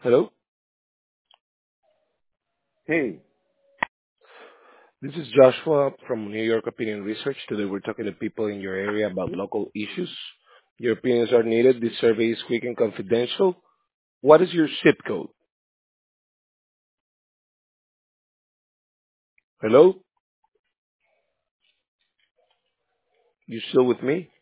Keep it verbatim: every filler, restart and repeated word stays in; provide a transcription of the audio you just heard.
Hello, Hey, this is Joshua from New York Opinion Research. Today we're talking to people in your area about local issues. Your opinions are needed. This survey is quick and confidential. What is your zip code? Hello, you still with me?